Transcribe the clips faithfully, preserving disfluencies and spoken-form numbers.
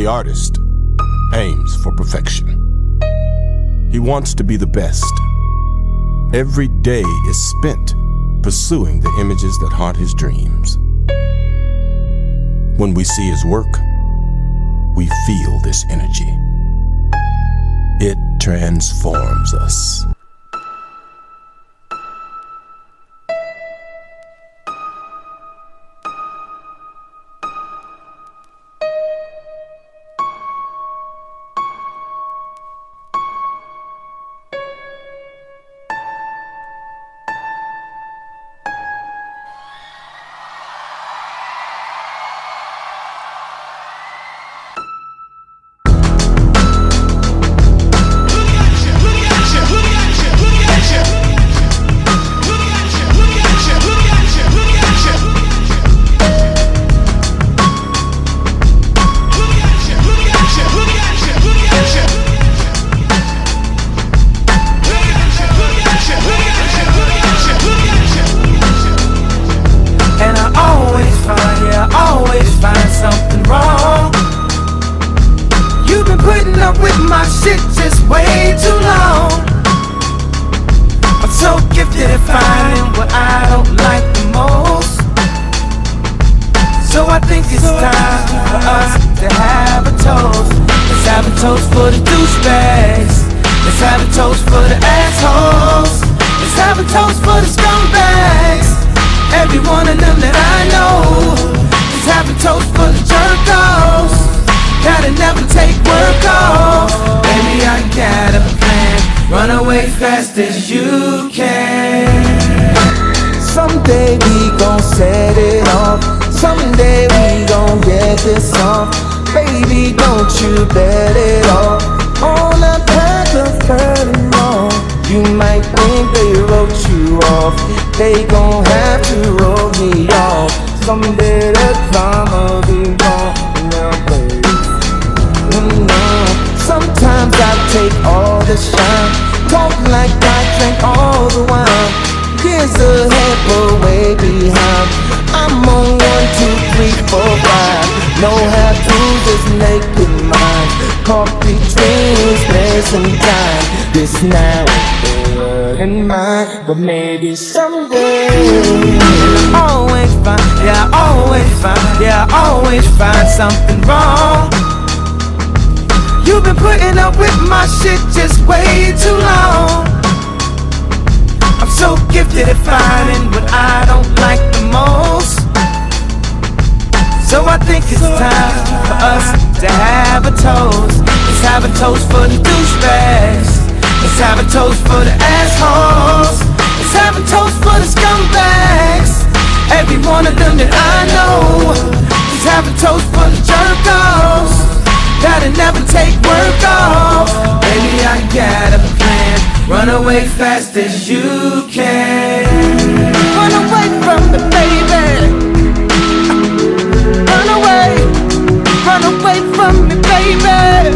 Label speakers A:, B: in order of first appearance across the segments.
A: The artist aims for perfection. He wants to be the best. Every day is spent pursuing the images that haunt his dreams. When we see his work, we feel this energy. It transforms us.
B: Fast as you can.
C: Someday we gon' set it off. Someday we gon' get this off. Baby, don't you bet it off on a path of turning on. You might think they wrote you off. They gon' have to roll me off. Someday the drama be gone in their place. Mm-hmm. Sometimes I take all the shine. Talk like I drank all the wine. Years ahead but way behind. I'm on one, two, three, four, five. No have-tos, just naked mind. Caught between space and time. This now and mine, but maybe someday.
B: I always find, yeah, I always find, yeah, I always find something wrong. You've been putting up with my shit just way too long. I'm so gifted at finding what I don't like the most. So I think it's time for us to have a toast. Let's have a toast for the douchebags. Let's have a toast for the assholes. Let's have a toast for the scumbags. Every one of them that I know. Let's have a toast for the jerk-offs that'll never take work off. Baby, I got a plan. Run away fast as you can. Run away from me, baby. Run away. Run away from me, baby.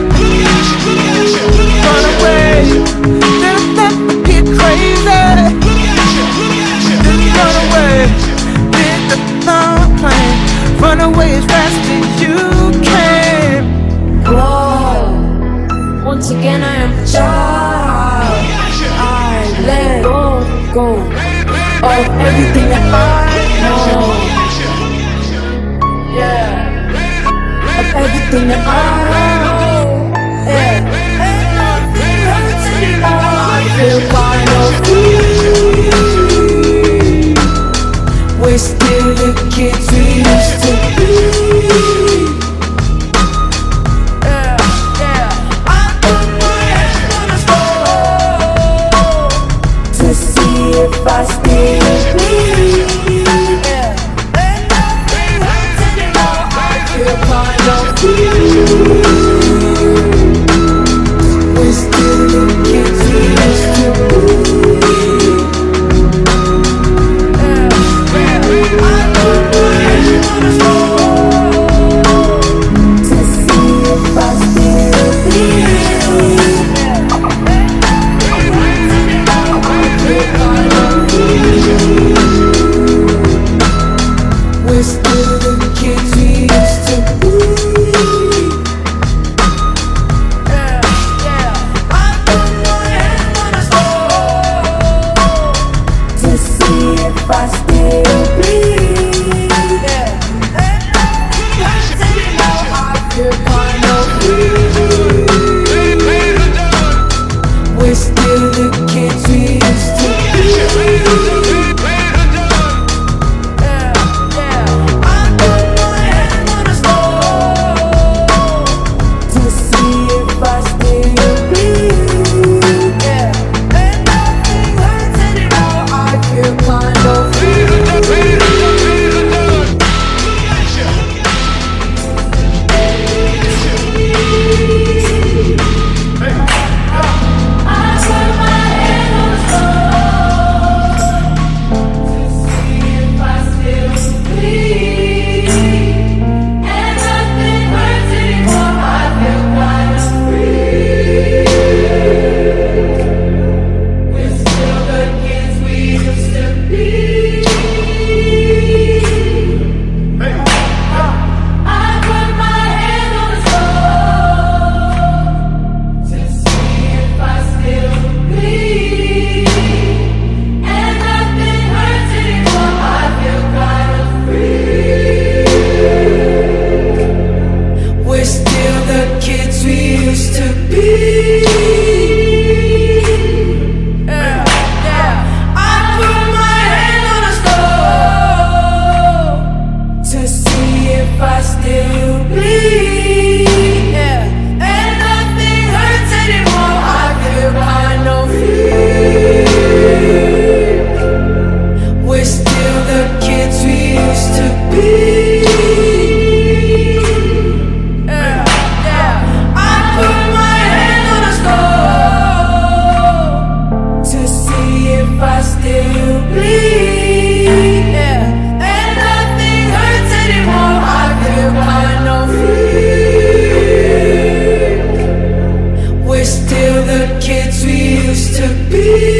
B: Run away. Then let me get crazy. Run away. Did the thumb plan. Run away as fast as you can.
D: Whoa, once again I am a child. I let go, go of everything that I know. Yeah, of everything that I know. Yeah, I feel kind of free. We're still the kids we used to be. If I still bleed, yeah. And nothing hurts anymore. I feel kind of free.
C: be.